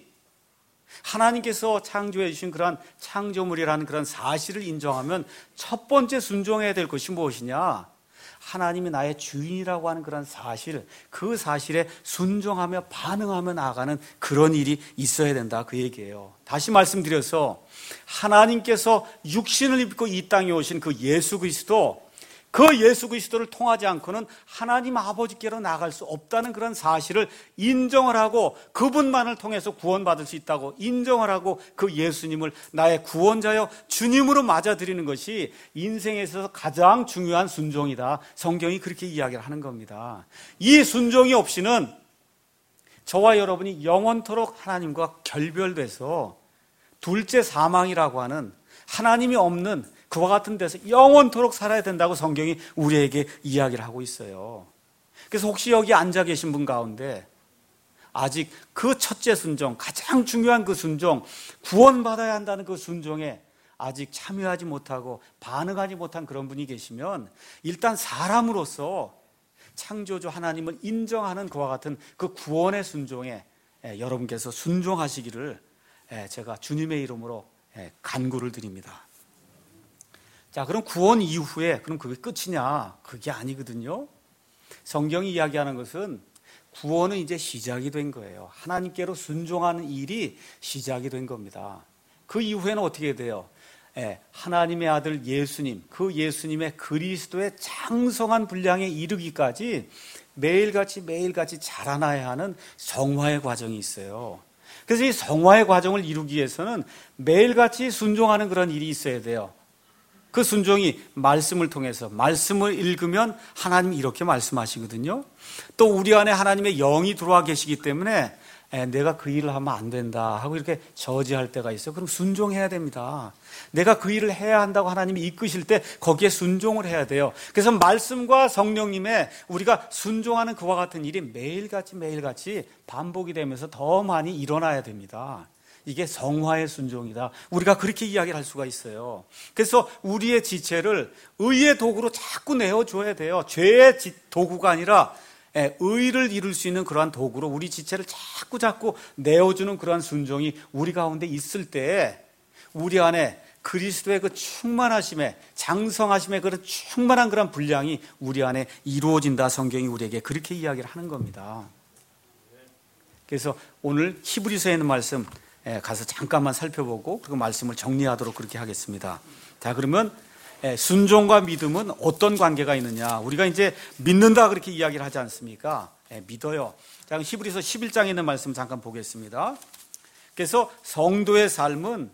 하나님께서 창조해 주신 그런 창조물이라는 그런 사실을 인정하면 첫 번째 순종해야 될 것이 무엇이냐? 하나님이 나의 주인이라고 하는 그런 사실, 그 사실에 순종하며 반응하며 나아가는 그런 일이 있어야 된다, 그 얘기예요. 다시 말씀드려서 하나님께서 육신을 입고 이 땅에 오신 그 예수 그리스도, 그 예수 그리스도를 통하지 않고는 하나님 아버지께로 나갈 수 없다는 그런 사실을 인정을 하고 그분만을 통해서 구원받을 수 있다고 인정을 하고 그 예수님을 나의 구원자여 주님으로 맞아들이는 것이 인생에 있어서 가장 중요한 순종이다. 성경이 그렇게 이야기를 하는 겁니다. 이 순종이 없이는 저와 여러분이 영원토록 하나님과 결별돼서 둘째 사망이라고 하는 하나님이 없는 그와 같은 데서 영원토록 살아야 된다고 성경이 우리에게 이야기를 하고 있어요. 그래서 혹시 여기 앉아 계신 분 가운데 아직 그 첫째 순종, 가장 중요한 그 순종, 구원받아야 한다는 그 순종에 아직 참여하지 못하고 반응하지 못한 그런 분이 계시면 일단 사람으로서 창조주 하나님을 인정하는 그와 같은 그 구원의 순종에 여러분께서 순종하시기를 제가 주님의 이름으로 간구를 드립니다. 자, 그럼 구원 이후에 그럼 그게 끝이냐? 그게 아니거든요. 성경이 이야기하는 것은 구원은 이제 시작이 된 거예요. 하나님께로 순종하는 일이 시작이 된 겁니다. 그 이후에는 어떻게 돼요? 하나님의 아들 예수님, 그 예수님의 그리스도의 장성한 분량에 이르기까지 매일같이 자라나야 하는 성화의 과정이 있어요. 그래서 이 성화의 과정을 이루기 위해서는 매일같이 순종하는 그런 일이 있어야 돼요. 그 순종이 말씀을 통해서, 말씀을 읽으면 하나님이 이렇게 말씀하시거든요. 또 우리 안에 하나님의 영이 들어와 계시기 때문에 내가 그 일을 하면 안 된다 하고 이렇게 저지할 때가 있어요. 그럼 순종해야 됩니다. 내가 그 일을 해야 한다고 하나님이 이끄실 때 거기에 순종을 해야 돼요. 그래서 말씀과 성령님의 우리가 순종하는 그와 같은 일이 매일같이 반복이 되면서 더 많이 일어나야 됩니다. 이게 성화의 순종이다. 우리가 그렇게 이야기를 할 수가 있어요. 그래서 우리의 지체를 의의 도구로 자꾸 내어줘야 돼요. 죄의 도구가 아니라 의를 이룰 수 있는 그러한 도구로 우리 지체를 자꾸 내어주는 그러한 순종이 우리 가운데 있을 때 우리 안에 그리스도의 그 충만하심에, 장성하심의 그런 충만한 그런 분량이 우리 안에 이루어진다. 성경이 우리에게 그렇게 이야기를 하는 겁니다. 그래서 오늘 히브리서에 있는 말씀 가서 잠깐만 살펴보고 그리고 말씀을 정리하도록 그렇게 하겠습니다. 자, 그러면 순종과 믿음은 어떤 관계가 있느냐? 우리가 이제 믿는다 그렇게 이야기를 하지 않습니까? 믿어요. 자, 히브리서 11장에 있는 말씀 잠깐 보겠습니다. 그래서 성도의 삶은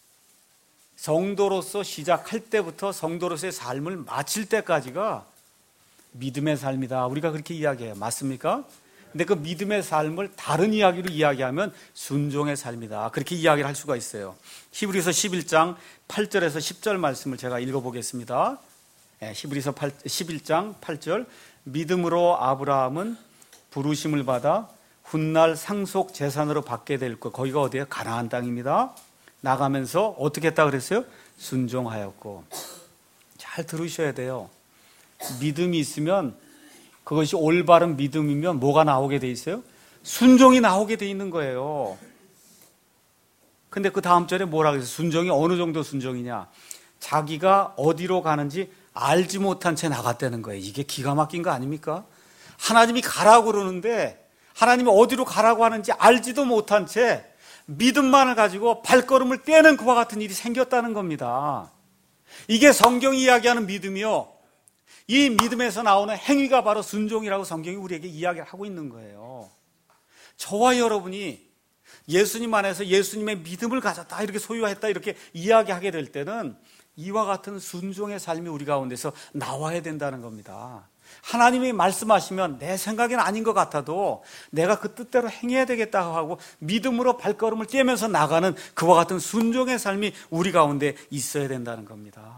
성도로서 시작할 때부터 성도로서의 삶을 마칠 때까지가 믿음의 삶이다. 우리가 그렇게 이야기해요. 맞습니까? 근데 그 믿음의 삶을 다른 이야기로 이야기하면 순종의 삶이다. 그렇게 이야기를 할 수가 있어요. 히브리서 11장 8절에서 10절 말씀을 제가 읽어보겠습니다. 히브리서 11장 8절. 믿음으로 아브라함은 부르심을 받아 훗날 상속 재산으로 받게 될 것. 거기가 어디예요? 가나안 땅입니다. 나가면서 어떻게 했다 그랬어요? 순종하였고. 잘 들으셔야 돼요. 믿음이 있으면, 그것이 올바른 믿음이면 뭐가 나오게 돼 있어요? 순종이 나오게 돼 있는 거예요. 근데 그 다음 절에 뭐라 그랬어요? 순종이 어느 정도 순종이냐? 자기가 어디로 가는지 알지 못한 채 나갔다는 거예요. 이게 기가 막힌 거 아닙니까? 하나님이 가라고 그러는데 하나님이 어디로 가라고 하는지 알지도 못한 채 믿음만을 가지고 발걸음을 떼는 그와 같은 일이 생겼다는 겁니다. 이게 성경이 이야기하는 믿음이요. 이 믿음에서 나오는 행위가 바로 순종이라고 성경이 우리에게 이야기를 하고 있는 거예요. 저와 여러분이 예수님 안에서 예수님의 믿음을 가졌다, 이렇게 소유했다, 이렇게 이야기하게 될 때는 이와 같은 순종의 삶이 우리 가운데서 나와야 된다는 겁니다. 하나님이 말씀하시면 내 생각에는 아닌 것 같아도 내가 그 뜻대로 행해야 되겠다고 하고 믿음으로 발걸음을 떼면서 나가는 그와 같은 순종의 삶이 우리 가운데 있어야 된다는 겁니다.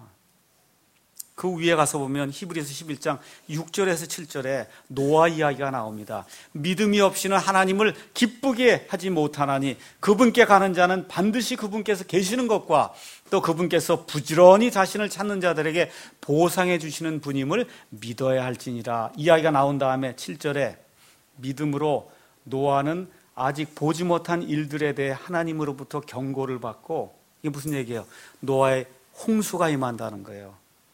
그 위에 가서 보면 히브리서 11장 6절에서 7절에 노아 이야기가 나옵니다. 믿음이 없이는 하나님을 기쁘게 하지 못하나니 그분께 가는 자는 반드시 그분께서 계시는 것과 또 그분께서 부지런히 자신을 찾는 자들에게 보상해 주시는 분임을 믿어야 할지니라. 이야기가 나온 다음에 7절에 믿음으로 노아는 아직 보지 못한 일들에 대해 하나님으로부터 경고를 받고, 이게 무슨 얘기예요? 노아의 홍수가 임한다는 거예요.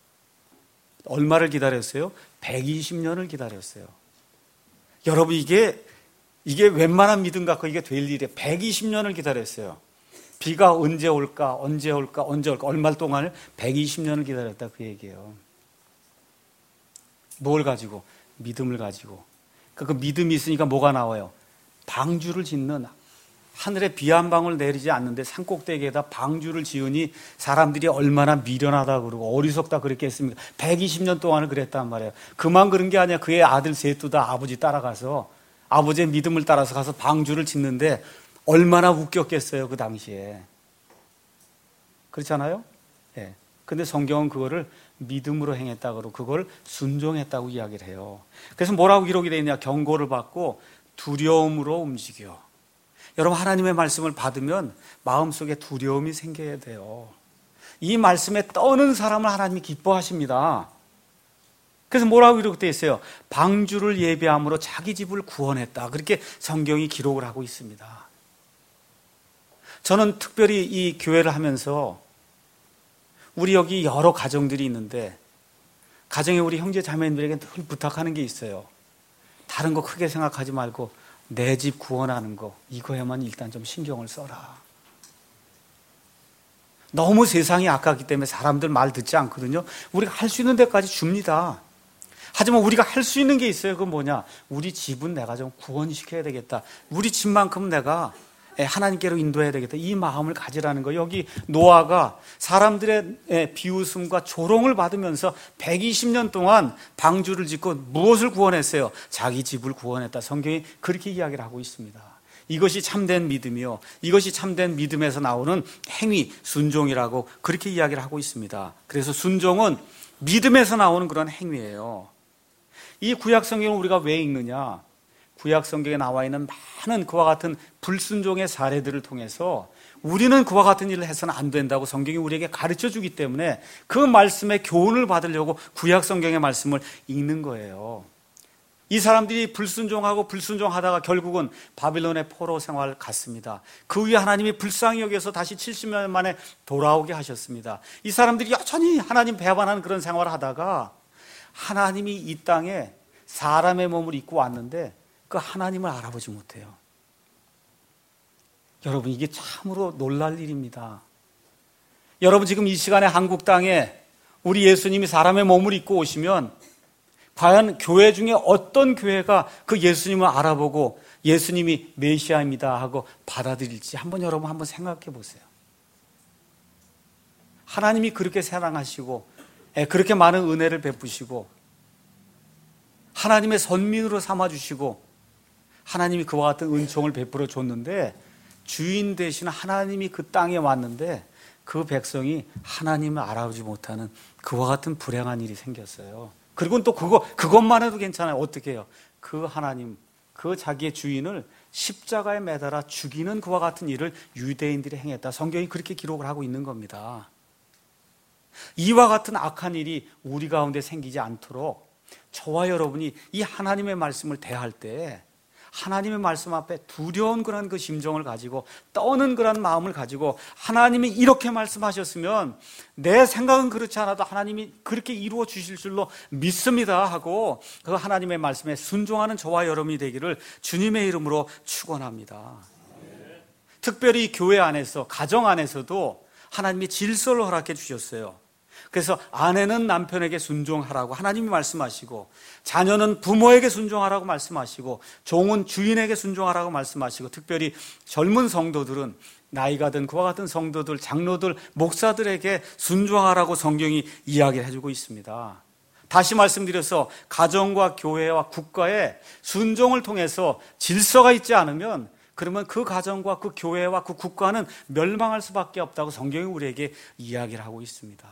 얼마를 기다렸어요? 120년을 기다렸어요. 여러분, 이게 웬만한 믿음 갖고 이게 될 일이에요. 120년을 기다렸어요. 비가 언제 올까, 얼마 동안을 120년을 기다렸다, 그 얘기예요. 뭘 가지고? 믿음을 가지고. 그 믿음이 있으니까 뭐가 나와요? 방주를 짓는, 하늘에 비 한 방울 내리지 않는데 산꼭대기에다 방주를 지으니 사람들이 얼마나 미련하다 그러고 어리석다 그랬겠습니까? 120년 동안을 그랬단 말이에요. 그만 그런 게 아니야. 그의 아들 셋도 다 아버지 따라가서, 아버지의 믿음을 따라서 가서 방주를 짓는데 얼마나 웃겼겠어요, 그 당시에. 그렇잖아요? 예. 근데 성경은 그거를 믿음으로 행했다고 그러고 그걸 순종했다고 이야기를 해요. 그래서 뭐라고 기록이 되어 있냐? 경고를 받고 두려움으로 움직여. 여러분, 하나님의 말씀을 받으면 마음속에 두려움이 생겨야 돼요. 이 말씀에 떠는 사람을 하나님이 기뻐하십니다. 그래서 뭐라고 이렇게 되어 있어요? 방주를 예배함으로 자기 집을 구원했다. 그렇게 성경이 기록을 하고 있습니다. 저는 특별히 이 교회를 하면서 우리 여기 여러 가정들이 있는데 가정에 우리 형제 자매님들에게 늘 부탁하는 게 있어요. 다른 거 크게 생각하지 말고 내 집 구원하는 거, 이거에만 일단 좀 신경을 써라. 너무 세상이 아깝기 때문에 사람들 말 듣지 않거든요. 우리가 할 수 있는 데까지 줍니다. 하지만 우리가 할 수 있는 게 있어요. 그건 뭐냐? 우리 집은 내가 좀 구원시켜야 되겠다. 우리 집만큼 내가 하나님께로 인도해야 되겠다. 이 마음을 가지라는 거예요. 여기 노아가 사람들의 비웃음과 조롱을 받으면서 120년 동안 방주를 짓고 무엇을 구원했어요? 자기 집을 구원했다. 성경이 그렇게 이야기를 하고 있습니다. 이것이 참된 믿음이요, 이것이 참된 믿음에서 나오는 행위, 순종이라고 그렇게 이야기를 하고 있습니다. 그래서 순종은 믿음에서 나오는 그런 행위예요. 이 구약 성경을 우리가 왜 읽느냐? 구약 성경에 나와 있는 많은 그와 같은 불순종의 사례들을 통해서 우리는 그와 같은 일을 해서는 안 된다고 성경이 우리에게 가르쳐 주기 때문에 그 말씀의 교훈을 받으려고 구약 성경의 말씀을 읽는 거예요. 이 사람들이 불순종하고 불순종하다가 결국은 바빌론의 포로 생활을 갔습니다. 그 위에 하나님이 불쌍히 여겨서 다시 70년 만에 돌아오게 하셨습니다. 이 사람들이 여전히 하나님 배반하는 그런 생활을 하다가 하나님이 이 땅에 사람의 몸을 입고 왔는데 그 하나님을 알아보지 못해요. 여러분, 이게 참으로 놀랄 일입니다. 여러분, 지금 이 시간에 한국 땅에 우리 예수님이 사람의 몸을 입고 오시면 과연 교회 중에 어떤 교회가 그 예수님을 알아보고 예수님이 메시아입니다 하고 받아들일지 여러분 한번 생각해 보세요. 하나님이 그렇게 사랑하시고 그렇게 많은 은혜를 베푸시고 하나님의 선민으로 삼아주시고 하나님이 그와 같은 은총을 베풀어 줬는데 주인 되신 하나님이 그 땅에 왔는데 그 백성이 하나님을 알아보지 못하는 그와 같은 불행한 일이 생겼어요. 그리고 또 그것만 해도 괜찮아요. 어떻게 해요? 그 하나님, 그 자기의 주인을 십자가에 매달아 죽이는 그와 같은 일을 유대인들이 행했다. 성경이 그렇게 기록을 하고 있는 겁니다. 이와 같은 악한 일이 우리 가운데 생기지 않도록 저와 여러분이 이 하나님의 말씀을 대할 때 하나님의 말씀 앞에 두려운 그런 그 심정을 가지고 떠는 그런 마음을 가지고 하나님이 이렇게 말씀하셨으면 내 생각은 그렇지 않아도 하나님이 그렇게 이루어 주실 줄로 믿습니다 하고 그 하나님의 말씀에 순종하는 저와 여러분이 되기를 주님의 이름으로 축원합니다. 특별히 교회 안에서 가정 안에서도 하나님이 질서를 허락해 주셨어요. 그래서 아내는 남편에게 순종하라고 하나님이 말씀하시고 자녀는 부모에게 순종하라고 말씀하시고 종은 주인에게 순종하라고 말씀하시고 특별히 젊은 성도들은 나이가 든 그와 같은 성도들, 장로들, 목사들에게 순종하라고 성경이 이야기를 해주고 있습니다. 다시 말씀드려서 가정과 교회와 국가의 순종을 통해서 질서가 있지 않으면 그러면 그 가정과 그 교회와 그 국가는 멸망할 수밖에 없다고 성경이 우리에게 이야기를 하고 있습니다.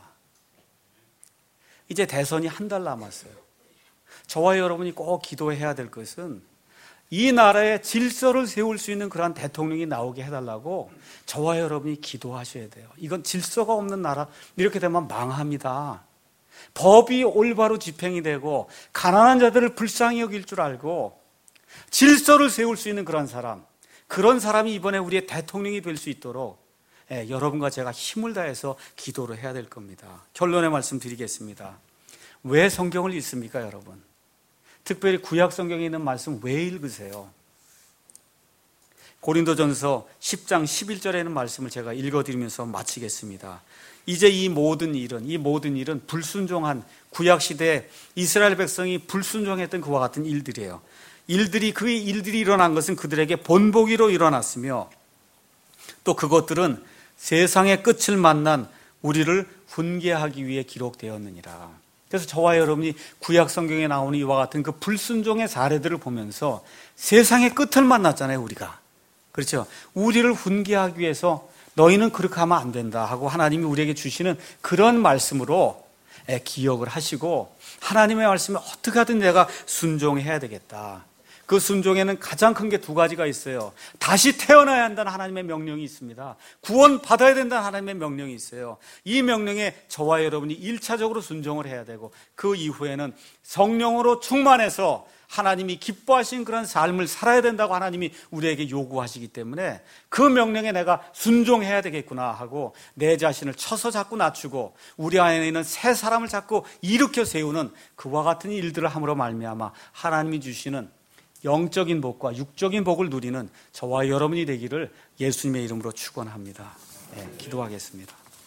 이제 대선이 한 달 남았어요. 저와 여러분이 꼭 기도해야 될 것은 이 나라에 질서를 세울 수 있는 그러한 대통령이 나오게 해달라고 저와 여러분이 기도하셔야 돼요. 이건 질서가 없는 나라, 이렇게 되면 망합니다. 법이 올바로 집행이 되고 가난한 자들을 불쌍히 여길 줄 알고 질서를 세울 수 있는 그런 사람이 이번에 우리의 대통령이 될 수 있도록 여러분과 제가 힘을 다해서 기도를 해야 될 겁니다. 결론의 말씀 드리겠습니다. 왜 성경을 읽습니까, 여러분? 특별히 구약 성경에 있는 말씀 왜 읽으세요? 고린도전서 10장 11절에 있는 말씀을 제가 읽어드리면서 마치겠습니다. 이제 이 모든 일은 불순종한 구약시대 이스라엘 백성이 불순종했던 그와 같은 일들이에요. 그 일들이 일어난 것은 그들에게 본보기로 일어났으며 또 그것들은 세상의 끝을 만난 우리를 훈계하기 위해 기록되었느니라. 그래서 저와 여러분이 구약 성경에 나오는 이와 같은 그 불순종의 사례들을 보면서 세상의 끝을 만났잖아요, 우리가. 그렇죠? 우리를 훈계하기 위해서 너희는 그렇게 하면 안 된다 하고 하나님이 우리에게 주시는 그런 말씀으로 기억을 하시고 하나님의 말씀에 어떻게 하든 내가 순종해야 되겠다. 그 순종에는 가장 큰 게 두 가지가 있어요. 다시 태어나야 한다는 하나님의 명령이 있습니다. 구원 받아야 된다는 하나님의 명령이 있어요. 이 명령에 저와 여러분이 1차적으로 순종을 해야 되고 그 이후에는 성령으로 충만해서 하나님이 기뻐하신 그런 삶을 살아야 된다고 하나님이 우리에게 요구하시기 때문에 그 명령에 내가 순종해야 되겠구나 하고 내 자신을 쳐서 자꾸 낮추고 우리 안에 있는 새 사람을 자꾸 일으켜 세우는 그와 같은 일들을 함으로 말미암아 하나님이 주시는 영적인 복과 육적인 복을 누리는 저와 여러분이 되기를 예수님의 이름으로 축원합니다. 기도하겠습니다.